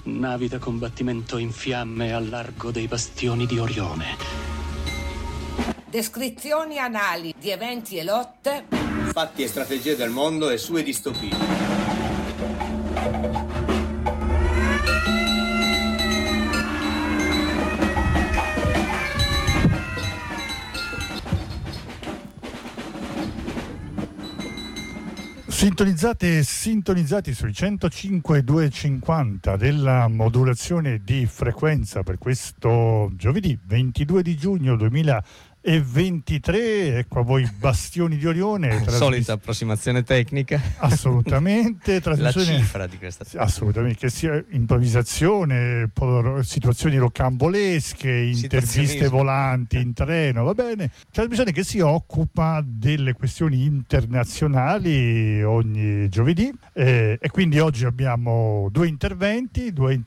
Navi da combattimento in fiamme al largo dei bastioni di Orione. Descrizioni anali di eventi e lotte. Fatti e strategie del mondo e sue distopie. Sintonizzati sui 105.250 della modulazione di frequenza per questo giovedì 22 di giugno 2023. Ecco a voi Bastioni di Orione. Solita approssimazione tecnica. Assolutamente. La cifra di questa. Assolutamente, che sia improvvisazione, situazioni rocambolesche, interviste volanti in treno, va bene. Trasmissione che si occupa delle questioni internazionali ogni giovedì e quindi oggi abbiamo due interventi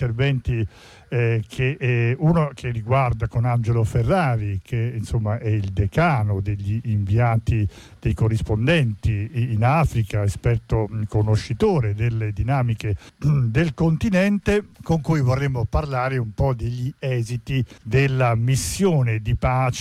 uno che riguarda con Angelo Ferrari, che insomma è il decano degli inviati dei corrispondenti in Africa, esperto conoscitore delle dinamiche del continente, con cui vorremmo parlare un po' degli esiti della missione di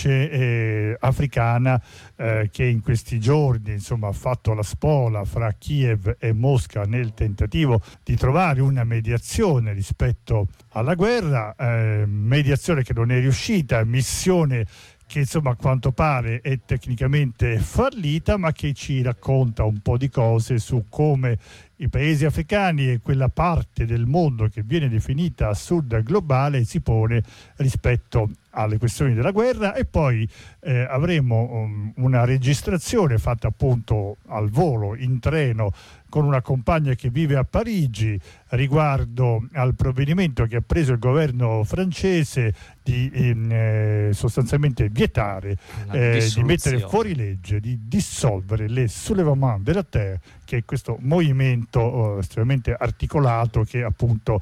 pace africana che in questi giorni insomma ha fatto la spola fra Kiev e Mosca nel tentativo di trovare una mediazione rispetto alla guerra, mediazione che non è riuscita, missione che insomma a quanto pare è tecnicamente fallita, ma che ci racconta un po' di cose su come i paesi africani e quella parte del mondo che viene definita sud globale si pone rispetto alle questioni della guerra. E poi avremo una registrazione fatta appunto al volo in treno con una compagna che vive a Parigi riguardo al provvedimento che ha preso il governo francese di sostanzialmente vietare, di mettere fuori legge, di dissolvere le Soulèvement de la Terre, che è questo movimento estremamente articolato che appunto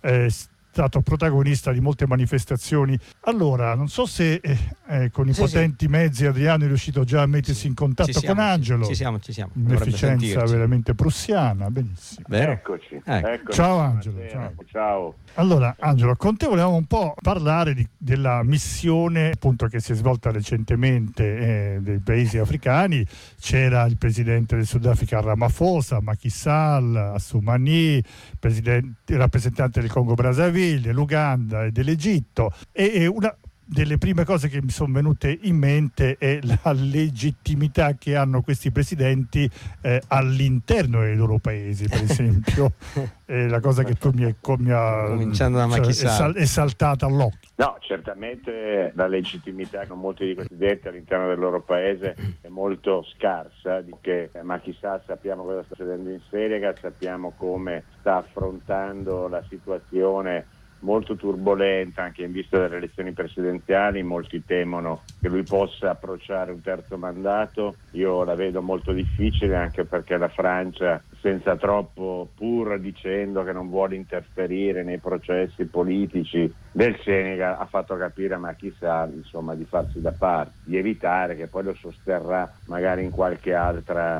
stato protagonista di molte manifestazioni. Allora, non so se con i potenti mezzi Adriano è riuscito già a mettersi in contatto con Angelo. Ci siamo. Un'efficienza veramente prussiana, benissimo. Vero? Eccoci. Ciao Angelo. Ciao. Allora, Angelo, con te volevamo un po' parlare della missione appunto che si è svolta recentemente dei paesi africani. C'era il presidente del Sudafrica Ramaphosa, Macky Sall, Assoumani, il rappresentante del Congo Brazzaville, dell'Uganda e dell'Egitto, e una delle prime cose che mi sono venute in mente è la legittimità che hanno questi presidenti all'interno dei loro paesi, per esempio. È la cosa che tu mi ha cominciando da Macky Sall è saltata all'occhio. No, certamente la legittimità con molti di questi presidenti all'interno del loro paese è molto scarsa, di che Macky Sall sappiamo cosa sta succedendo in Senegal, sappiamo come sta affrontando la situazione molto turbolenta anche in vista delle elezioni presidenziali. Molti temono che lui possa approcciare un terzo mandato. Io la vedo molto difficile, anche perché la Francia, senza troppo, pur dicendo che non vuole interferire nei processi politici del Senegal, ha fatto capire a Macky Sall insomma di farsi da parte, di evitare che poi lo sosterrà magari in qualche altra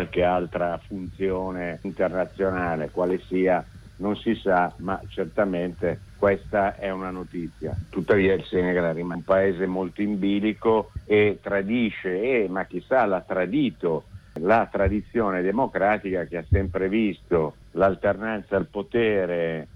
funzione internazionale, quale sia non si sa, ma certamente questa è una notizia. Tuttavia il Senegal rimane un paese molto in bilico e tradisce, e Macky Sall ha tradito la tradizione democratica che ha sempre visto l'alternanza al potere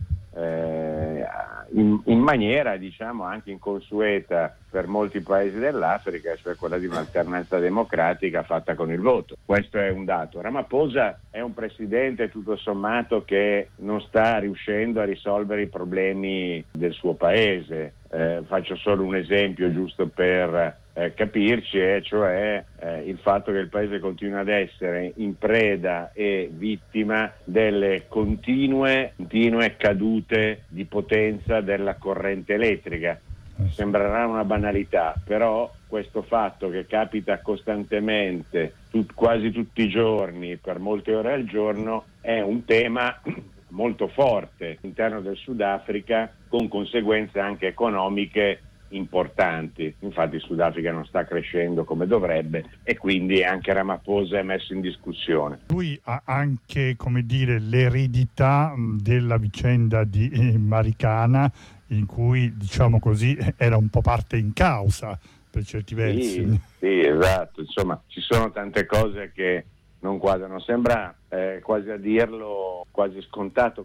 in maniera diciamo anche inconsueta per molti paesi dell'Africa, cioè quella di un'alternanza democratica fatta con il voto. Questo è un dato. Ramaphosa è un presidente tutto sommato che non sta riuscendo a risolvere i problemi del suo paese. Faccio solo un esempio giusto per capirci, e cioè il fatto che il paese continua ad essere in preda e vittima delle continue cadute di potenza della corrente elettrica. Sembrerà una banalità, però questo fatto che capita costantemente, quasi tutti i giorni, per molte ore al giorno, è un tema molto forte all'interno del Sudafrica, con conseguenze anche economiche importanti. Infatti il Sudafrica non sta crescendo come dovrebbe e quindi anche Ramaphosa è messo in discussione. Lui ha anche, come dire, l'eredità della vicenda di Marikana, in cui, diciamo così, era un po' parte in causa per certi versi. Sì, esatto. Insomma, ci sono tante cose che non quadrano. Sembra quasi a dirlo, quasi scontato,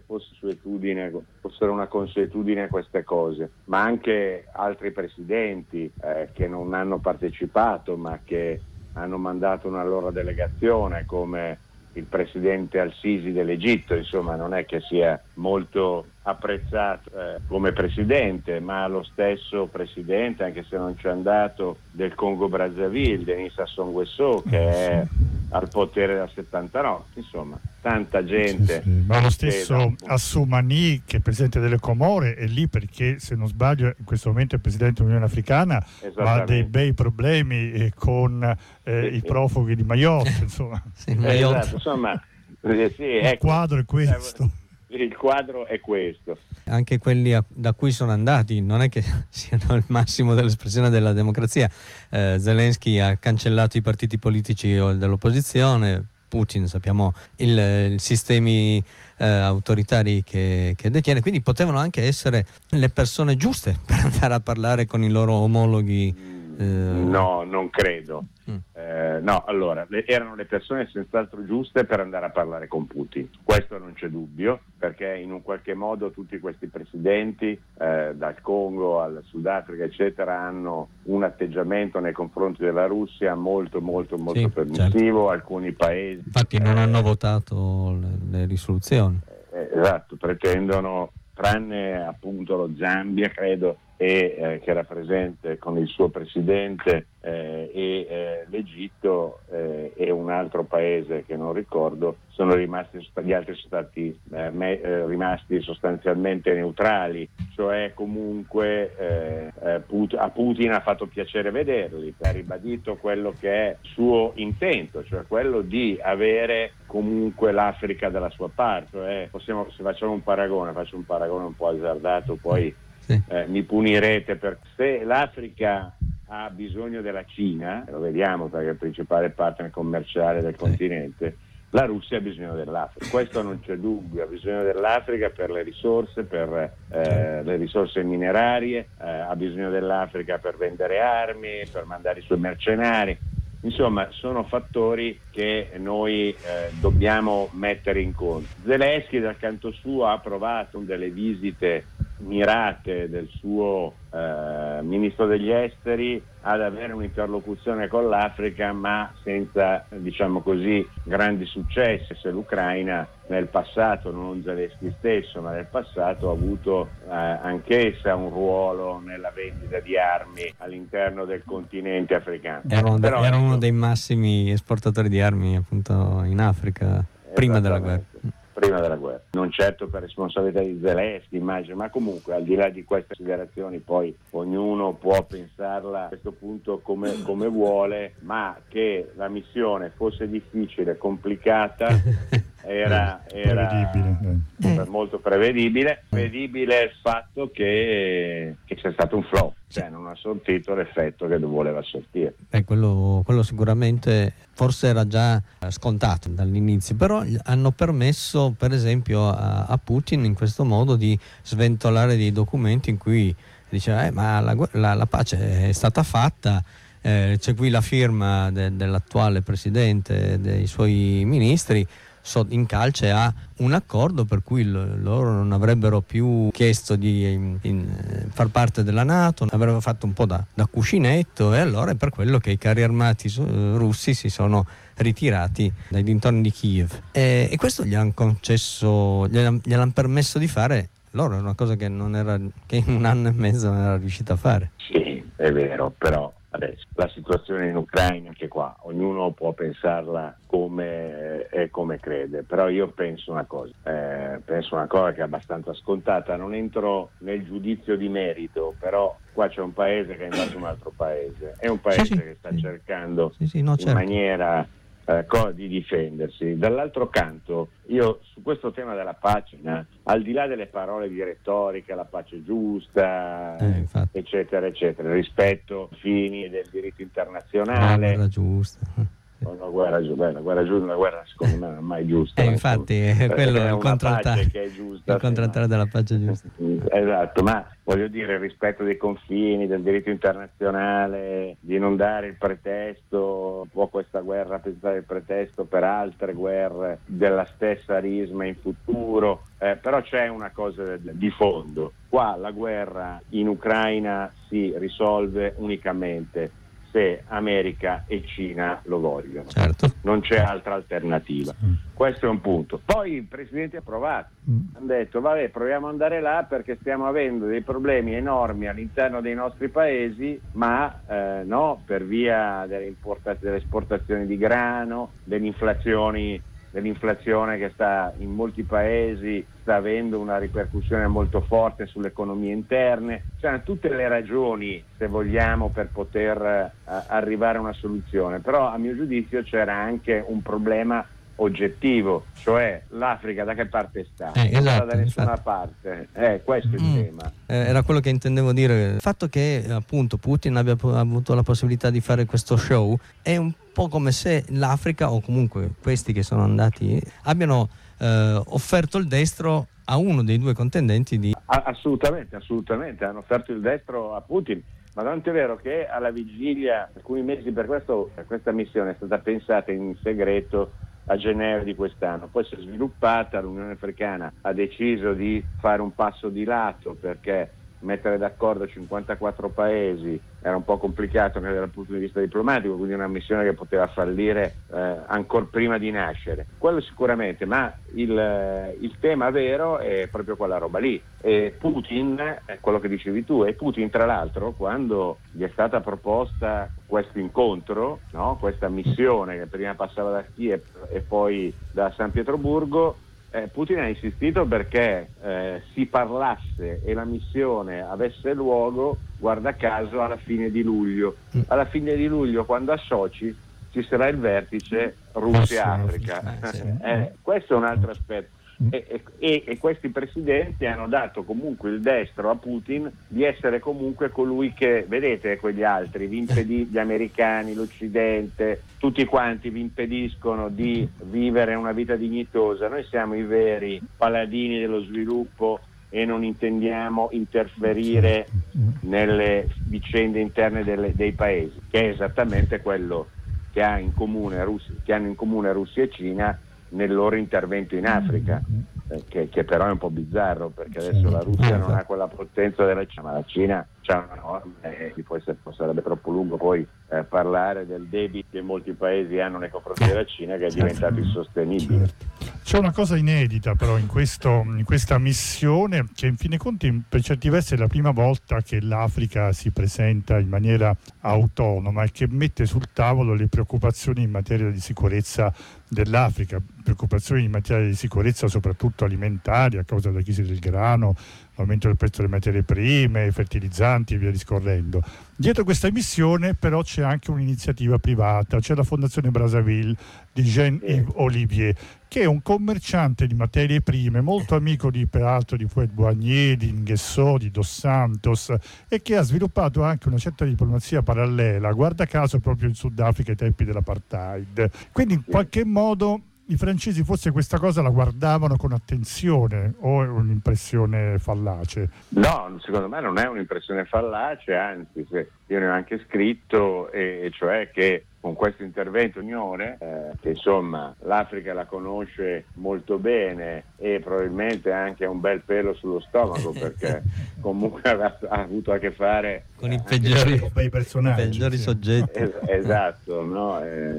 fossero una consuetudine queste cose, ma anche altri presidenti che non hanno partecipato ma che hanno mandato una loro delegazione, come il presidente Al-Sisi dell'Egitto, insomma non è che sia molto apprezzato come presidente, ma lo stesso presidente, anche se non c'è andato, del Congo Brazzaville, Denis Sassou Nguesso, che è al potere dal 79, insomma tanta gente. Sì. Ma lo stesso Assoumani, che è presidente delle Comore, è lì perché, se non sbaglio, in questo momento è presidente dell'Unione Africana, ma ha dei bei problemi con i profughi di Mayotte, insomma. Esatto, insomma, il quadro è questo. Il quadro è questo. Anche quelli da cui sono andati non è che siano il massimo dell'espressione della democrazia. Zelensky ha cancellato i partiti politici dell'opposizione, Putin sappiamo i sistemi autoritari che detiene, quindi potevano anche essere le persone giuste per andare a parlare con i loro omologhi. No, non credo. No, allora, erano le persone senz'altro giuste per andare a parlare con Putin, questo non c'è dubbio, perché in un qualche modo tutti questi presidenti, dal Congo al Sudafrica eccetera, hanno un atteggiamento nei confronti della Russia molto permissivo, certo. Alcuni paesi infatti non hanno votato le risoluzioni, esatto, pretendono, tranne appunto lo Zambia credo, che era presente con il suo presidente, e l'Egitto e un altro paese che non ricordo, sono rimasti, gli altri sono stati rimasti sostanzialmente neutrali, cioè comunque a Putin ha fatto piacere vederli, ha ribadito quello che è suo intento, cioè quello di avere comunque l'Africa dalla sua parte. Se facciamo un paragone, faccio un paragone un po' azzardato, poi mi punirete, se l'Africa ha bisogno della Cina, lo vediamo perché è il principale partner commerciale del continente, la Russia ha bisogno dell'Africa, questo non c'è dubbio, ha bisogno dell'Africa per le risorse, le risorse minerarie, ha bisogno dell'Africa per vendere armi, per mandare i suoi mercenari. Insomma, sono fattori che noi dobbiamo mettere in conto. Zelensky dal canto suo ha approvato delle visite mirate del suo ministro degli esteri ad avere un'interlocuzione con l'Africa, ma senza, diciamo così, grandi successi. Se l'Ucraina nel passato, non Zelensky stesso, ma nel passato ha avuto anch'essa un ruolo nella vendita di armi all'interno del continente africano. Era uno dei massimi esportatori di armi appunto in Africa prima della guerra. Non certo per responsabilità di Zelensky, immagino, ma comunque al di là di queste considerazioni poi ognuno può pensarla a questo punto come vuole, ma che la missione fosse difficile, complicata era molto prevedibile il fatto che sia stato un flop, cioè non ha sortito l'effetto che voleva sortire. Quello sicuramente forse era già scontato dall'inizio, però hanno permesso per esempio a Putin in questo modo di sventolare dei documenti in cui diceva ma la pace è stata fatta, c'è qui la firma dell'attuale presidente, dei suoi ministri, in calce a un accordo per cui loro non avrebbero più chiesto di far parte della NATO, avrebbero fatto un po' da cuscinetto, e allora è per quello che i carri armati russi si sono ritirati dai dintorni di Kiev, e questo gli hanno concesso, gliel'hanno permesso di fare loro, è una cosa che in un anno e mezzo non era riuscita a fare. Sì, è vero, però adesso la situazione in Ucraina, anche qua ognuno può pensarla come crede, però io penso una cosa che è abbastanza scontata, non entro nel giudizio di merito, però qua c'è un paese che ha invaso un altro paese, è un paese che sta cercando in maniera di difendersi. Dall'altro canto, io su questo tema della pace, al di là delle parole di retorica, la pace giusta, eccetera, eccetera, rispetto ai fini del diritto internazionale, la guerra giusta. La guerra secondo me non è mai giusta. Infatti è quello è il contraltare che è giusta, il contraltare della pace giusta. Esatto, ma voglio dire, il rispetto dei confini, del diritto internazionale, di non dare il pretesto, può questa guerra rappresentare il pretesto per altre guerre della stessa risma in futuro, però c'è una cosa di fondo. Qua la guerra in Ucraina si risolve unicamente se America e Cina lo vogliono. Certo. Non c'è altra alternativa. Questo è un punto. Poi i presidenti approvati hanno detto vabbè, proviamo ad andare là perché stiamo avendo dei problemi enormi all'interno dei nostri paesi, ma no, per via delle esportazioni di grano, dell'inflazione che sta in molti paesi, sta avendo una ripercussione molto forte sulle economie interne. C'erano tutte le ragioni, se vogliamo, per poter arrivare a una soluzione, però a mio giudizio c'era anche un problema oggettivo, cioè l'Africa da che parte sta? Esatto, da nessuna parte. Questo è il tema. Era quello che intendevo dire. Il fatto che appunto Putin abbia avuto la possibilità di fare questo show è un po' come se l'Africa, o comunque questi che sono andati, abbiano offerto il destro a uno dei due contendenti di... Assolutamente, hanno offerto il destro a Putin. Ma tanto è vero che alla vigilia, alcuni mesi per questa missione è stata pensata in segreto a gennaio di quest'anno, poi si è sviluppata, l'Unione Africana ha deciso di fare un passo di lato perché mettere d'accordo 54 paesi era un po' complicato anche dal punto di vista diplomatico, quindi una missione che poteva fallire ancora prima di nascere. Quello sicuramente, ma il tema vero è proprio quella roba lì. E Putin, è quello che dicevi tu, e Putin tra l'altro quando gli è stata proposta questo incontro, no? Questa missione che prima passava da Kiev e poi da San Pietroburgo, Putin ha insistito perché si parlasse e la missione avesse luogo, guarda caso, alla fine di luglio. Alla fine di luglio, quando a Sochi ci sarà il vertice Russia-Africa. Questo è un altro aspetto. E questi presidenti hanno dato comunque il destro a Putin di essere comunque colui che, vedete, quegli altri gli americani, l'Occidente, tutti quanti vi impediscono di vivere una vita dignitosa. Noi siamo i veri paladini dello sviluppo e non intendiamo interferire nelle vicende interne dei paesi, che è esattamente quello che hanno in comune Russia e Cina nel loro intervento in Africa, che però è un po' bizzarro perché adesso la Russia non ha quella potenza della Cina, ma la Cina c'ha una norma e poi sarebbe troppo lungo poi parlare del debito che molti paesi hanno nei confronti della Cina, che è diventato insostenibile. C'è una cosa inedita però in questa missione, che in fin dei conti per certi versi è la prima volta che l'Africa si presenta in maniera autonoma e che mette sul tavolo le preoccupazioni in materia di sicurezza dell'Africa, preoccupazioni in materia di sicurezza soprattutto alimentari a causa della crisi del grano, l'aumento del prezzo delle materie prime, fertilizzanti e via discorrendo. Dietro questa missione però c'è anche un'iniziativa privata, c'è la Fondazione Brazzaville di Jean-Yves Olivier, che è un commerciante di materie prime, molto amico peraltro di Houellebecq, di Nguesso, di Dos Santos, e che ha sviluppato anche una certa diplomazia parallela, guarda caso proprio in Sudafrica ai tempi dell'apartheid. Quindi in qualche modo i francesi forse questa cosa la guardavano con attenzione, o è un'impressione fallace? No, secondo me non è un'impressione fallace, anzi io ne ho anche scritto, e cioè che con questo intervento Unione, che insomma l'Africa la conosce molto bene e probabilmente anche ha un bel pelo sullo stomaco perché comunque ha avuto a che fare con i peggiori personaggi, i peggiori soggetti. Esatto, no?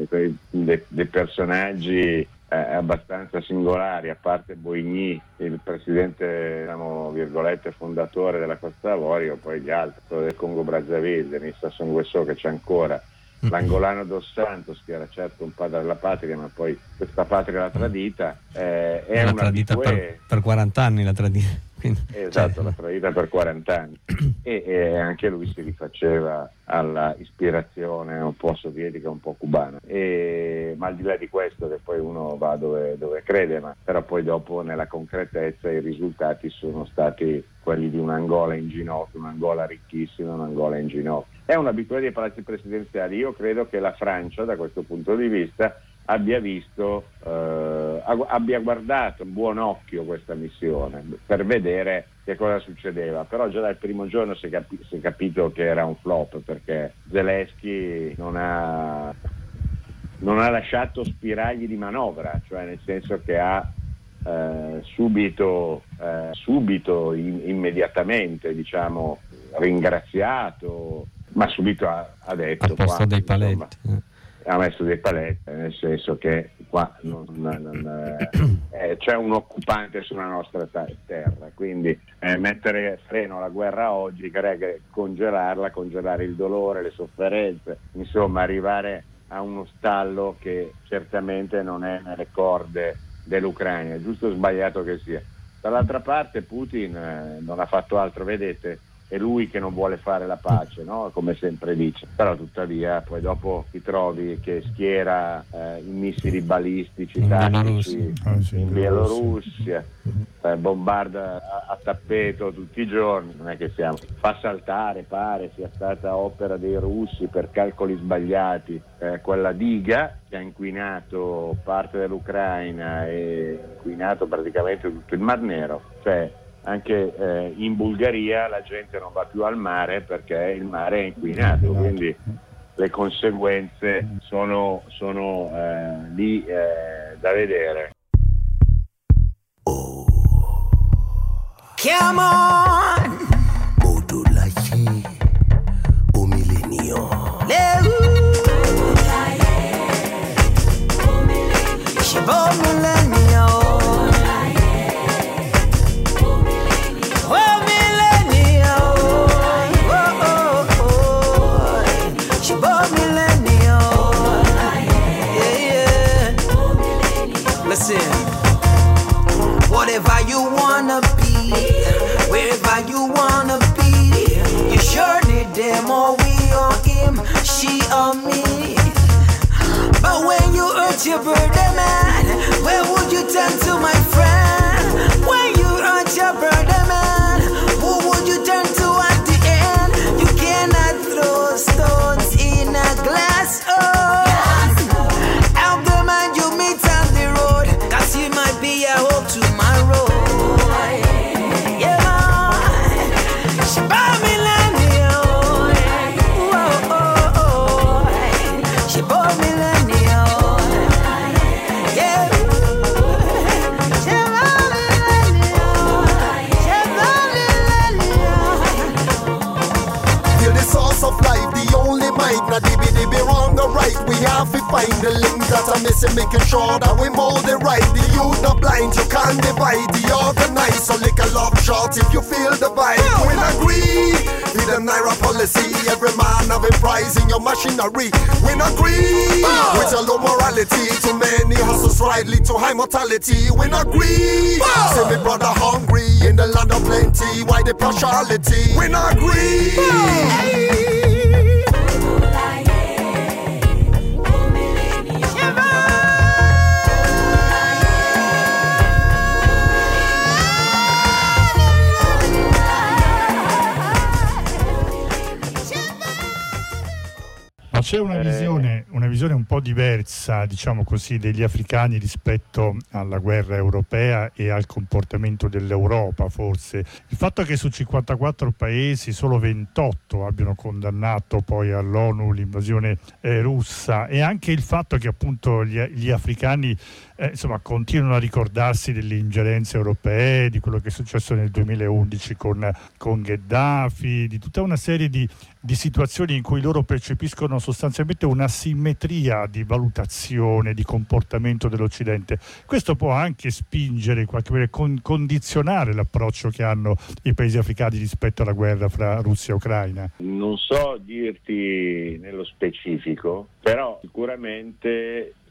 Dei personaggi abbastanza singolari, a parte Boigny, il presidente, diciamo, virgolette, fondatore della Costa d'Avorio, poi gli altri, quello del Congo Brazzaville, Denis Sassou Nguesso, che c'è ancora, l'angolano Dos Santos, che era certo un padre della patria, ma poi questa patria l'ha tradita, è l'ha una tradita per 40 anni, l'ha tradita. Esatto, l'ha tradita per 40 anni e anche lui si rifaceva alla ispirazione un po' sovietica, un po' cubana, ma al di là di questo, che poi uno va dove crede, però poi dopo nella concretezza i risultati sono stati quelli di un'Angola in ginocchio, un'Angola ricchissima, un'Angola in ginocchio. È un'abitudine dei palazzi presidenziali. Io credo che la Francia, da questo punto di vista, abbia guardato un buon occhio questa missione per vedere che cosa succedeva, però già dal primo giorno si è capito che era un flop, perché Zelensky non ha lasciato spiragli di manovra, cioè nel senso che ha subito immediatamente, diciamo, ringraziato, ma subito ha detto, al posto dei paletti, ha messo dei paletti, nel senso che qua c'è un occupante sulla nostra terra, quindi mettere freno alla guerra oggi, congelare il dolore, le sofferenze, insomma arrivare a uno stallo che certamente non è nelle corde dell'Ucraina, giusto o sbagliato che sia. Dall'altra parte Putin non ha fatto altro, vedete, è lui che non vuole fare la pace, no? Come sempre dice, però tuttavia poi dopo ti trovi che schiera i missili balistici tattici in Bielorussia, bombarda a tappeto tutti i giorni, non è che fa saltare, pare sia stata opera dei russi per calcoli sbagliati, quella diga che ha inquinato parte dell'Ucraina e inquinato praticamente tutto il Mar Nero, cioè anche in Bulgaria la gente non va più al mare perché il mare è inquinato, quindi le conseguenze sono lì da vedere. Come on, Odulaye, o millennium. Listen, whatever you wanna be, wherever you wanna be, you sure need them or we or him, she or me. But when you hurt your brother, man, where would you turn to, my friend? When you hurt your brother, man, who would you turn to at the end? You cannot throw stones in a glass. Help the man you meet on the road, 'cause he might be a hope tomorrow. Yeah, she bought me she bought me we have to find the link that I'm missing, making sure that we mold it right. The youth are blind, you can't divide the organized. So lick a love shot if you feel the vibe. We agree with the Naira policy. Every man have a prize in your machinery. We agree with a low morality. Too many hustles right lead to high mortality. We agree. See me brother hungry in the land of plenty. Why the partiality? We agree. C'è una visione un po' diversa, diciamo così, degli africani rispetto alla guerra europea e al comportamento dell'Europa, forse. Il fatto che su 54 paesi solo 28 abbiano condannato poi all'ONU l'invasione russa, e anche il fatto che appunto gli africani continuano a ricordarsi delle ingerenze europee, di quello che è successo nel 2011 con Gheddafi, di tutta una serie di situazioni in cui loro percepiscono sostanzialmente una simmetria di valutazione, di comportamento dell'Occidente. Questo può anche spingere, in qualche maniera condizionare l'approccio che hanno i paesi africani rispetto alla guerra fra Russia e Ucraina. Non so dirti nello specifico, però sicuramente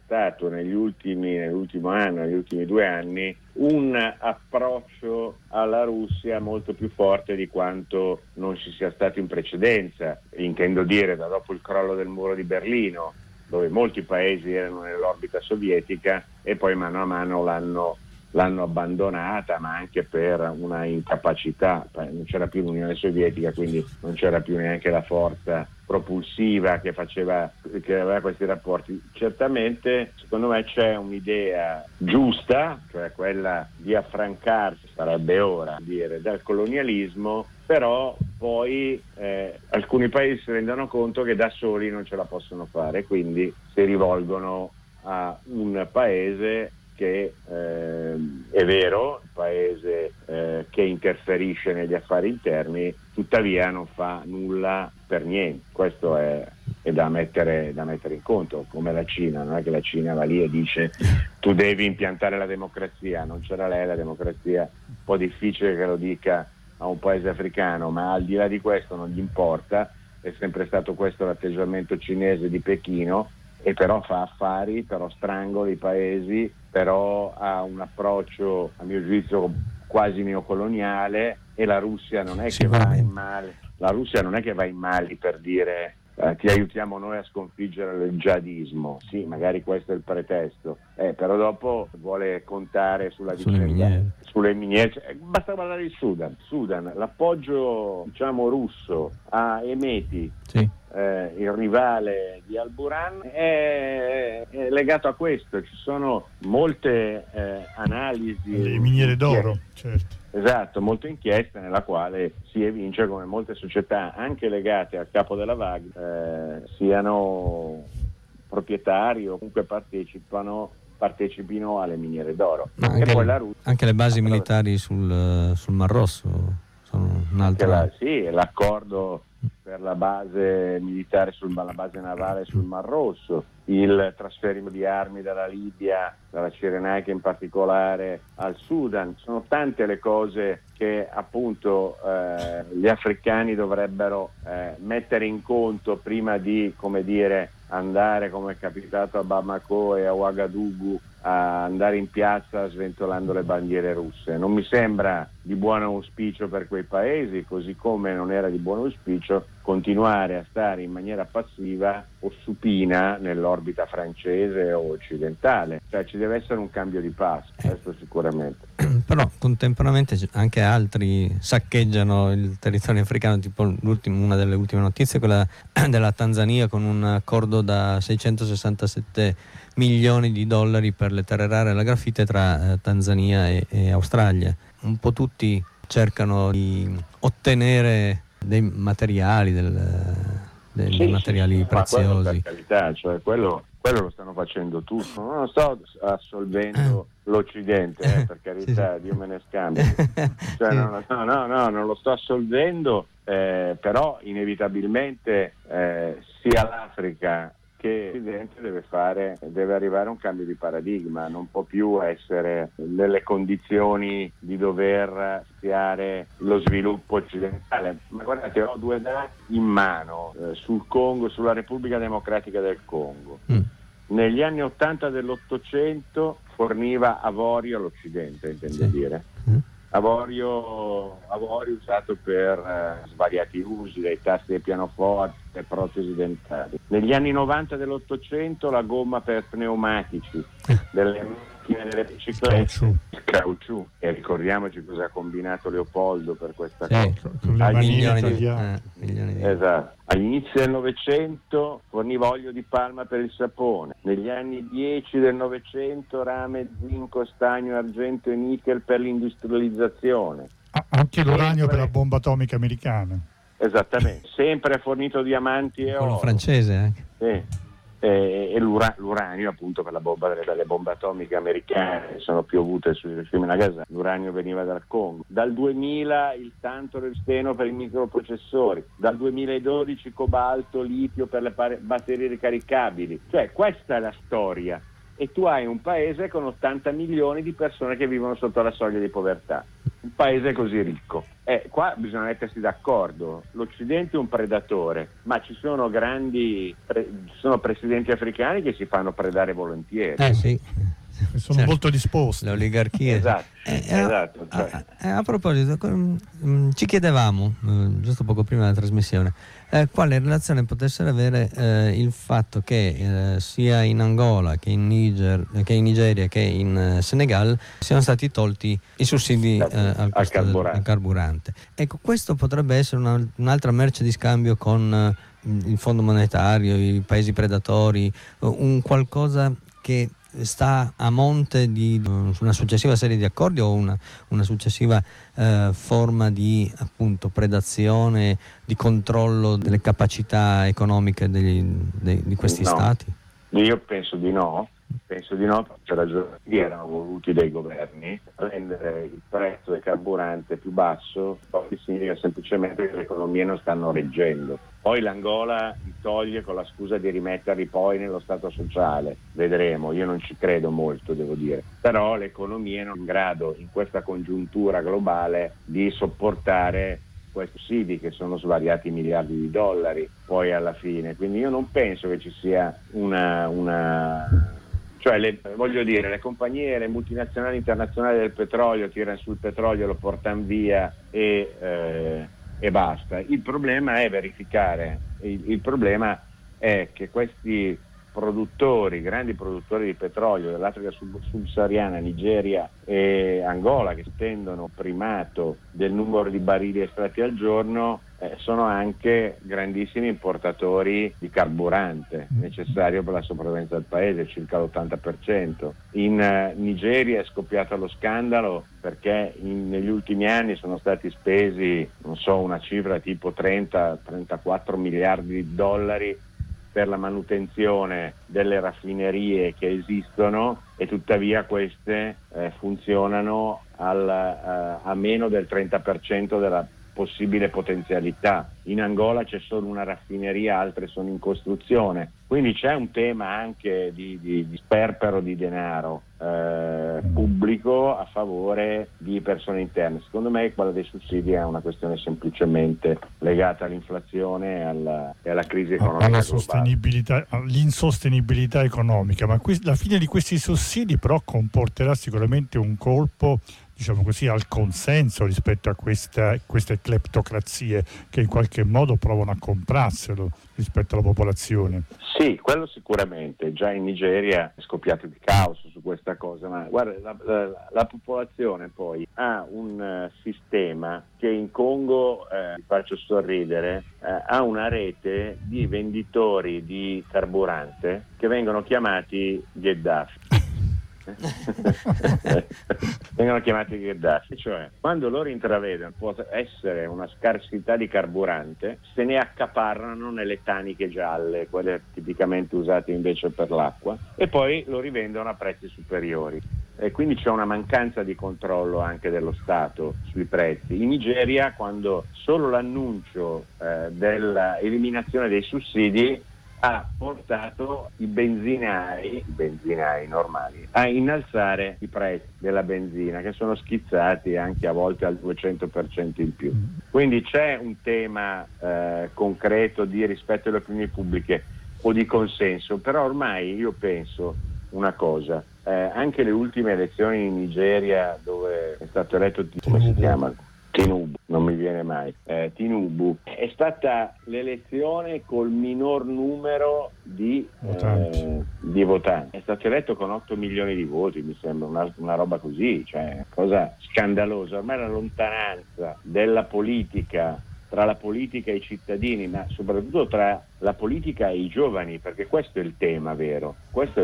stato nell'ultimo anno, negli ultimi 2 anni, un approccio alla Russia molto più forte di quanto non ci sia stato in precedenza. Intendo dire, da dopo il crollo del muro di Berlino, dove molti paesi erano nell'orbita sovietica e poi mano a mano l'hanno abbandonata, ma anche per una incapacità. Non c'era più l'Unione Sovietica, quindi non c'era più neanche la forza propulsiva che aveva questi rapporti. Certamente, secondo me, c'è un'idea giusta, cioè quella di affrancarsi, sarebbe ora dire, dal colonialismo, però poi alcuni paesi si rendono conto che da soli non ce la possono fare, quindi si rivolgono a un paese che è vero, il paese che interferisce negli affari interni, tuttavia non fa nulla per niente. Questo è da mettere in conto, come la Cina. Non è che la Cina va lì e dice tu devi impiantare la democrazia, non c'era lei la democrazia, un po' difficile che lo dica a un paese africano, ma al di là di questo non gli importa, è sempre stato questo l'atteggiamento cinese di Pechino, e però fa affari, però strangola i paesi, però ha un approccio, a mio giudizio, quasi neocoloniale, e la Russia non è che va in male. La Russia non è che va in Mali per dire ti aiutiamo noi a sconfiggere il jihadismo. Sì, magari questo è il pretesto, però dopo vuole contare sulla vicenda, sulle miniere. Basta guardare il Sudan, l'appoggio russo a Hemeti, il rivale di al-Burhan, è legato a questo. Ci sono molte analisi, le miniere d'oro, certo. Esatto, molte inchieste nella quale si evince come molte società, anche legate al capo della Wagner, siano proprietari o comunque partecipino alle miniere d'oro. Anche, poi anche le basi militari sul Mar Rosso sono un'altra. L'accordo per la base militare, la base navale sul Mar Rosso, il trasferimento di armi dalla Libia, dalla Cirenaica in particolare, al Sudan. Sono tante le cose che appunto gli africani dovrebbero mettere in conto prima di, come dire, andare, come è capitato a Bamako e a Ouagadougou, a andare in piazza sventolando le bandiere russe. Non mi sembra di buon auspicio per quei paesi, così come non era di buon auspicio continuare a stare in maniera passiva o supina nell'orbita francese o occidentale. Cioè ci deve essere un cambio di passo, questo sicuramente. Però contemporaneamente anche altri saccheggiano il territorio africano, tipo una delle ultime notizie, quella della Tanzania, con un accordo da 667 milioni di dollari per le terre rare e la grafite tra Tanzania e Australia. Un po' tutti cercano di ottenere dei materiali, dei materiali preziosi. Per carità, cioè quello lo stanno facendo tutti. Non lo sto assolvendo l'Occidente, per carità, Dio me ne scambi. Cioè, non lo sto assolvendo, però inevitabilmente sia l'Africa che l'Occidente deve arrivare a un cambio di paradigma, non può più essere nelle condizioni di dover spiare lo sviluppo occidentale. Ma guardate, ho 2 dati in mano sul Congo, sulla Repubblica Democratica del Congo. Negli anni 80 dell'Ottocento forniva avorio all'Occidente, intendo dire. Avorio usato per svariati usi, dai tasti dei pianoforti, le protesi dentali. Negli anni 90 dell'Ottocento la gomma per pneumatici, delle macchine, delle biciclette, il caucciù. E ricordiamoci cosa ha combinato Leopoldo per questa cosa. Esatto. Agli inizi del Novecento forniva olio di palma per il sapone. Negli anni 10 del Novecento rame, zinco, stagno, argento e nickel per l'industrializzazione. Anche l'uranio per la bomba atomica americana. Esattamente, sempre fornito diamanti e oro. Francese anche. Sì. E l'uranio appunto per dalle bombe atomiche americane, sono piovute su Hiroshima e Nagasaki. L'uranio veniva dal Congo. Dal 2000 il tanto del steno per i microprocessori, dal 2012 cobalto, litio per le batterie ricaricabili. Cioè questa è la storia, e tu hai un paese con 80 milioni di persone che vivono sotto la soglia di povertà, un paese così ricco. Qua bisogna mettersi d'accordo. L'Occidente è un predatore, ma ci sono sono presidenti africani che si fanno predare volentieri. Sì. Sono molto disposti. Le oligarchie. Esatto. A proposito, ci chiedevamo, giusto poco prima della trasmissione, quale relazione potesse avere il fatto che sia in Angola che in Nigeria che in Senegal siano stati tolti i sussidi al costo del carburante. Ecco, questo potrebbe essere un'altra merce di scambio con il Fondo Monetario, i paesi predatori, un qualcosa che sta a monte di una successiva serie di accordi o una successiva forma di appunto predazione, di controllo delle capacità economiche di questi stati? Io penso di no, per ragioni che erano voluti dai governi. Rendere il prezzo del carburante più basso poi significa semplicemente che le economie non stanno reggendo. Poi l'Angola li toglie con la scusa di rimetterli poi nello stato sociale, vedremo, io non ci credo molto, devo dire, però le economie non sono in grado in questa congiuntura globale di sopportare questi sussidi che sono svariati miliardi di dollari poi alla fine, quindi io non penso che ci sia cioè le compagnie, le multinazionali internazionali del petrolio tirano sul petrolio, lo portano via e basta. Il problema è verificare, il problema è che questi grandi produttori di petrolio dell'Africa subsahariana, Nigeria e Angola, che stendono primato del numero di barili estratti al giorno, sono anche grandissimi importatori di carburante necessario per la sopravvivenza del paese, circa l'80%. In Nigeria è scoppiato lo scandalo perché negli ultimi anni sono stati spesi, una cifra tipo 30-34 miliardi di dollari per la manutenzione delle raffinerie che esistono, e tuttavia queste funzionano a meno del 30% della possibile potenzialità. In Angola c'è solo una raffineria, altre sono in costruzione, quindi c'è un tema anche di sperpero di denaro pubblico a favore di persone interne. Secondo me quella dei sussidi è una questione semplicemente legata all'inflazione e alla crisi economica alla globale. All'insostenibilità economica, ma la fine di questi sussidi però comporterà sicuramente un colpo, diciamo così, al consenso rispetto a queste cleptocrazie che in qualche modo provano a comprarselo rispetto alla popolazione. Sì, quello sicuramente. Già in Nigeria è scoppiato il caos su questa cosa, ma guarda, la popolazione poi ha un sistema che in Congo, vi faccio sorridere, ha una rete di venditori di carburante che vengono chiamati Gheddafi. Vengono chiamati Gheddafi, cioè quando loro intravedono può essere una scarsità di carburante, se ne accaparrano nelle taniche gialle, quelle tipicamente usate invece per l'acqua, e poi lo rivendono a prezzi superiori, e quindi c'è una mancanza di controllo anche dello Stato sui prezzi. In Nigeria, quando solo l'annuncio dell'eliminazione dei sussidi ha portato i benzinai normali a innalzare i prezzi della benzina, che sono schizzati anche a volte al 200% in più. Quindi c'è un tema concreto di rispetto alle opinioni pubbliche o di consenso, però ormai io penso una cosa, anche le ultime elezioni in Nigeria, dove è stato eletto, come si chiama? Tinubu, non mi viene mai. Tinubu è stata l'elezione col minor numero di votanti. È stato eletto con 8 milioni di voti, mi sembra una roba così, cioè cosa scandalosa. Ormai la lontananza della politica, tra la politica e i cittadini, ma soprattutto tra la politica e i giovani, perché questo è il tema vero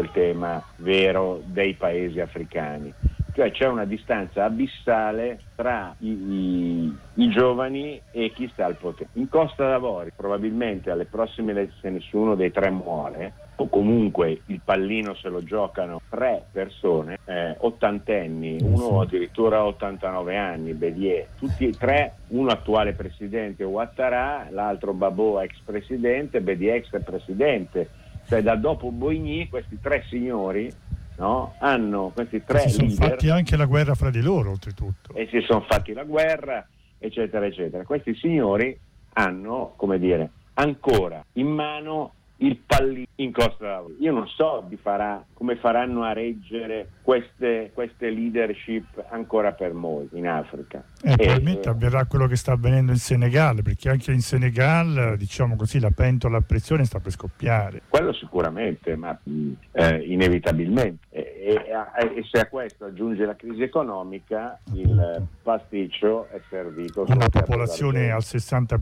dei paesi africani. Cioè c'è una distanza abissale tra i giovani e chi sta al potere. In Costa d'Avorio probabilmente alle prossime elezioni nessuno dei tre muore, o comunque il pallino se lo giocano 3 persone, ottantenni, uno addirittura 89 anni, Bédié, tutti e 3, uno attuale presidente Ouattara, l'altro Babo ex presidente, Bédié ex presidente, cioè da dopo Boigny questi 3 signori, no, hanno questi 3 leader. Si sono leader, fatti anche la guerra fra di loro, oltretutto. E si sono fatti la guerra, eccetera, eccetera. Questi signori hanno, come dire, ancora in mano il pallino in Costa d'Avorio. Io non so come faranno a reggere queste leadership ancora per molti in Africa. Probabilmente avverrà quello che sta avvenendo in Senegal, perché anche in Senegal, diciamo così, la pentola a pressione sta per scoppiare. Quello sicuramente, ma inevitabilmente. E se a questo aggiunge la crisi economica, il pasticcio è servito. Una popolazione al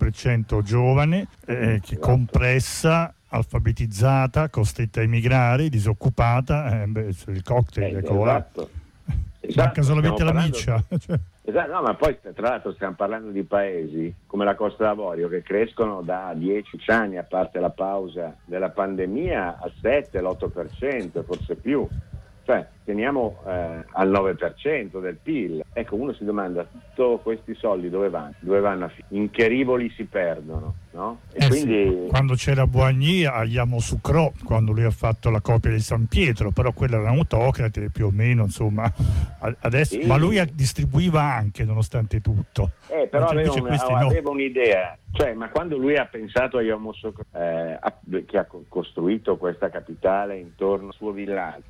60% giovane, che compressa, alfabetizzata, costretta a emigrare, disoccupata, il cocktail esatto. Manca solamente la miccia. Esatto, no, ma poi tra l'altro stiamo parlando di paesi come la Costa d'Avorio che crescono da 10 anni, a parte la pausa della pandemia, al 7, l'8%, forse più. Cioè teniamo al 9% del PIL. Ecco, uno si domanda, tutti questi soldi dove vanno? Dove vanno a finire? In che rivoli si perdono, no? E quindi... Sì. Quando c'era Boigny a Yamoussoukro, quando lui ha fatto la copia di San Pietro, però quello era un autocrate più o meno, insomma, adesso, sì. Ma lui distribuiva anche, nonostante tutto. Però aveva un'idea, cioè, ma quando lui ha pensato a Yamoussoukro, che ha costruito questa capitale intorno al suo villaggio,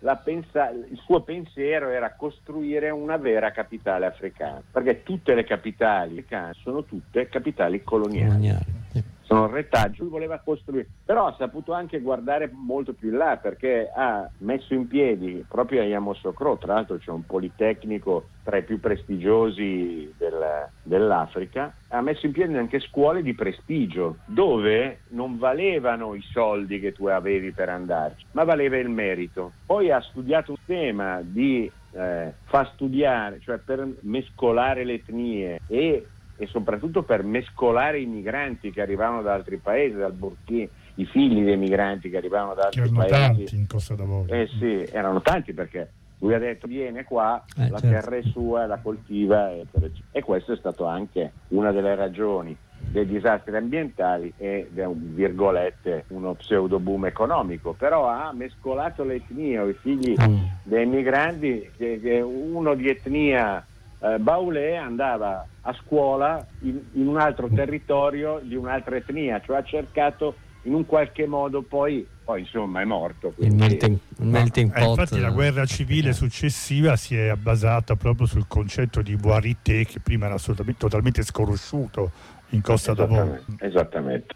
il suo pensiero era costruire una vera capitale africana, perché tutte le capitali africane sono tutte capitali coloniali. Sono retaggi, lui voleva costruire, però ha saputo anche guardare molto più in là, perché ha messo in piedi proprio a Yamoussoukro, tra l'altro c'è un politecnico tra i più prestigiosi dell'Africa, ha messo in piedi anche scuole di prestigio, dove non valevano i soldi che tu avevi per andarci, ma valeva il merito. Poi ha studiato un sistema di far studiare, cioè per mescolare le etnie e soprattutto per mescolare i migranti che arrivavano da altri paesi, dal Burkina, i figli dei migranti che arrivavano da altri paesi. Erano tanti in Costa d'Avorio. Sì, erano tanti, perché lui ha detto viene qua, la terra è sua, la coltiva, e questo è stato anche una delle ragioni dei disastri ambientali e virgolette uno pseudo boom economico. Però ha mescolato le etnie, i figli dei migranti, che uno di etnia Baulé andava a scuola in un altro territorio di un'altra etnia, cioè ha cercato in un qualche modo, poi insomma è morto. Il melting pot. Infatti la guerra civile successiva si è basata proprio sul concetto di boarité, che prima era assolutamente totalmente sconosciuto in Costa d'Avorio. Esattamente.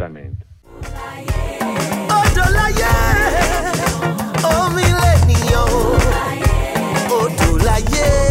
Oh millennium, oh Dulaye.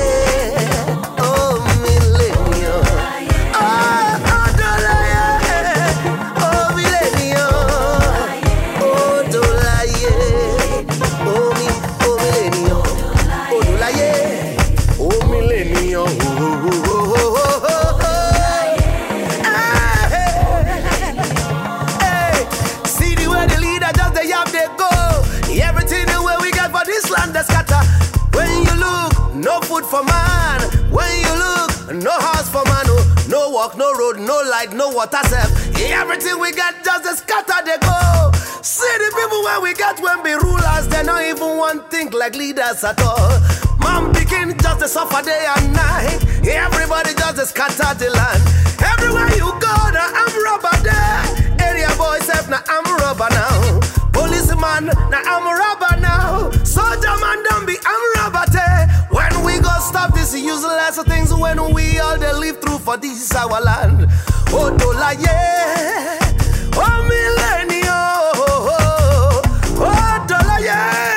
For man, when you look, no house for man, no walk, no road, no light, no water self. Everything we got just a scatter they go. See the people where we got when be rulers, they not even one think like leaders at all. Man begin just a suffer day and night. Everybody just a scatter the land. Everywhere you go, now I'm rubber there. Area boy self, now I'm rubber now. Policeman, now I'm rubber now. Soldier man, don't be, I'm rubber there. When we go stop this useless things, when we all they live through for this our land. Oh Dolaye, oh millennium, oh Dolaye.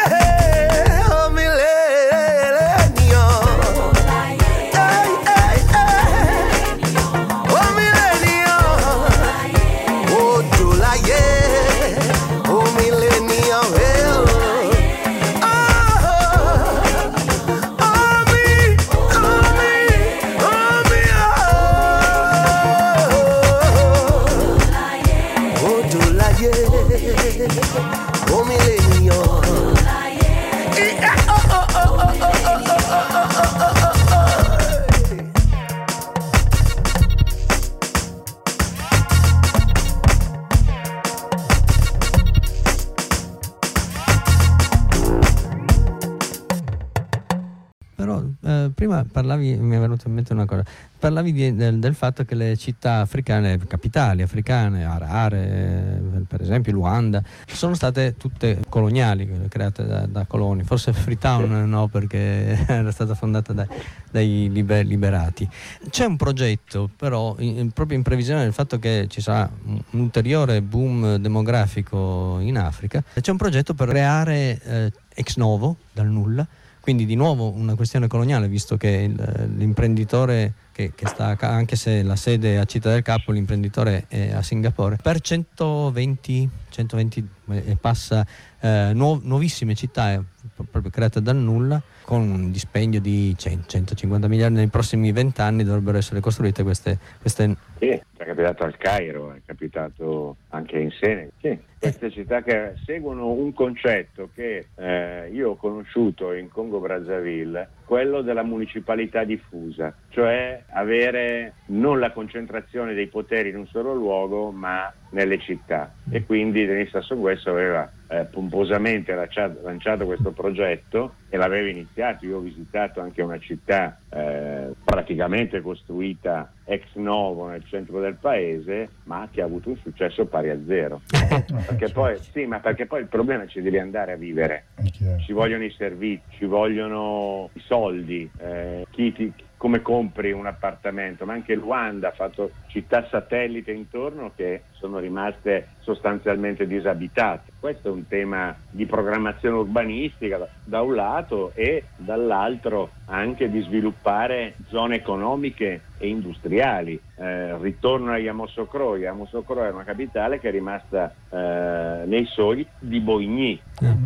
prima parlavi, mi è venuto in mente una cosa, parlavi del fatto che le città africane, capitali africane, Harare, per esempio Luanda, sono state tutte coloniali, create da coloni, forse Freetown no, perché era stata fondata dai liberati. C'è un progetto però, proprio in previsione del fatto che ci sarà un ulteriore boom demografico in Africa, c'è un progetto per creare ex novo, dal nulla, quindi di nuovo una questione coloniale, visto che l'imprenditore che sta, anche se la sede è a Città del Capo, l'imprenditore è a Singapore, per 120 e passa nuovissime città proprio create dal nulla, con un dispendio di 150 miliardi nei prossimi 20 anni dovrebbero essere costruite queste. Sì, è capitato al Cairo, è capitato anche in Senegal. Sì, queste città che seguono un concetto che io ho conosciuto in Congo Brazzaville, quello della municipalità diffusa, cioè avere non la concentrazione dei poteri in un solo luogo ma nelle città, e quindi Denis Sassou Nguesso aveva pomposamente lanciato questo progetto e l'aveva iniziato. Io ho visitato anche una città praticamente costruita ex novo nel centro del paese, ma che ha avuto un successo pari a zero. Perché poi il problema è che ci devi andare a vivere, ci vogliono i servizi, ci vogliono i soldi, come compri un appartamento, ma anche Luanda ha fatto città satellite intorno che sono rimaste sostanzialmente disabitate. Questo è un tema di programmazione urbanistica da un lato, e dall'altro anche di sviluppare zone economiche e industriali. Ritorno a Yamoussoukro. Yamoussoukro è una capitale che è rimasta nei sogni di Boigny.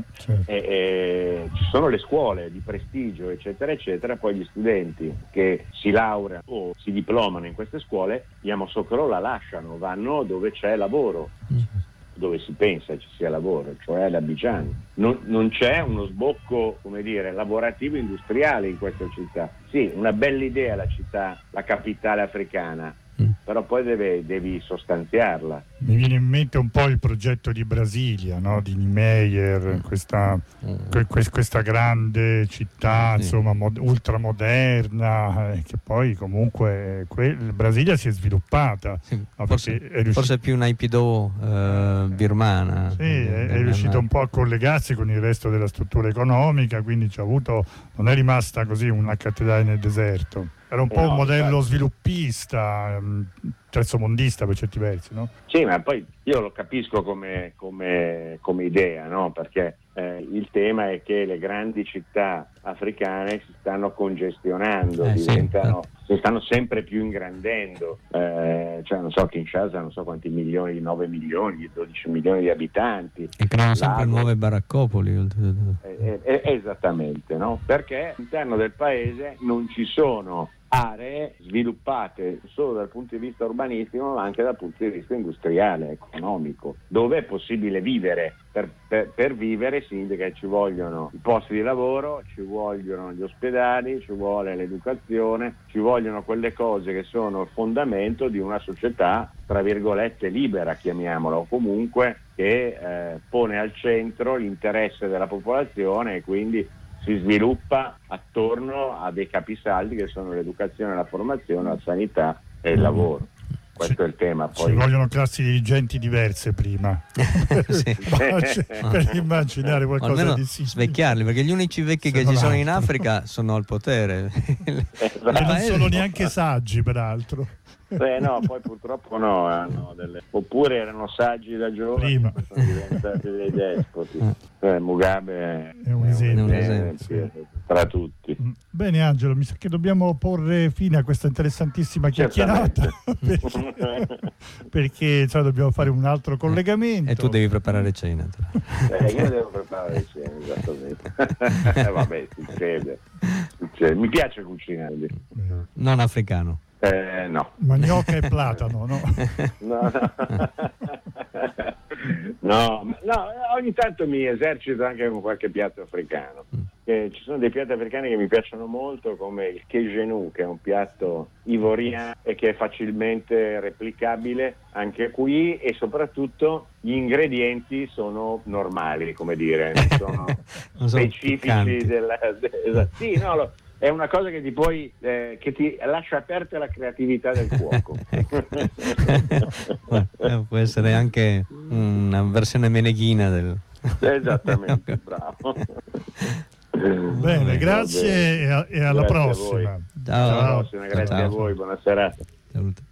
Ci sono le scuole di prestigio, eccetera eccetera, poi gli studenti che si laureano o si diplomano in queste scuole, Yamoussoukro la lasciano, vanno dove c'è lavoro, dove si pensa ci sia lavoro, cioè ad Abidjan. Non c'è uno sbocco, come dire, lavorativo industriale in questa città. Sì, una bella idea la città, la capitale africana, però poi devi sostanziarla. Mi viene in mente un po' il progetto di Brasilia, no? Di Niemeyer, questa grande città, insomma, ultramoderna, che poi comunque Brasilia si è sviluppata. Sì, forse più un'Aikido birmana. Sì, è riuscita un po' a collegarsi con il resto della struttura economica, quindi non è rimasta così una cattedrale nel deserto. Era un po' un modello sviluppista, terzomondista per certi versi, no? Sì, ma poi io lo capisco come idea, no? Perché il tema è che le grandi città africane si stanno congestionando, si stanno sempre più ingrandendo. Cioè, non so, Kinshasa, non so quanti milioni, 9 milioni, 12 milioni di abitanti. E creano sempre nuove baraccopoli. Esattamente, no? Perché all'interno del paese non ci sono aree sviluppate solo dal punto di vista urbanistico, ma anche dal punto di vista industriale, economico, dove è possibile vivere. Per vivere significa che ci vogliono i posti di lavoro, ci vogliono gli ospedali, ci vuole l'educazione, ci vogliono quelle cose che sono il fondamento di una società, tra virgolette, libera, chiamiamola, o comunque che pone al centro l'interesse della popolazione e quindi si sviluppa attorno a dei capisaldi che sono l'educazione, la formazione, la sanità e il lavoro. Questo è il tema. Poi ci vogliono classi dirigenti diverse prima per immaginare qualcosa almeno di simile. Svecchiarli, perché gli unici vecchi che ci sono in Africa sono al potere e non sono neanche saggi, peraltro. No, poi purtroppo no, oppure erano saggi da giovani, prima sono diventati dei despoti. Mugabe è un esempio tra tutti. Bene Angelo, mi sa che dobbiamo porre fine a questa interessantissima chiacchierata perché dobbiamo fare un altro collegamento e tu devi preparare cena. Io devo preparare cena, esattamente. Vabbè, succede. Mi piace cucinare. Non africano. No. Manioca e platano, no? No, ogni tanto mi esercito anche con qualche piatto africano. Ci sono dei piatti africani che mi piacciono molto, come il kegenou, che è un piatto ivoriano e che è facilmente replicabile anche qui, e soprattutto gli ingredienti sono normali, come dire, non sono specifici è una cosa che che ti lascia aperta la creatività del cuoco. Può essere anche una versione meneghina del... Esattamente, bravo. Bene, grazie e alla prossima. Ciao. Alla prossima, grazie a voi, buona serata. Salute.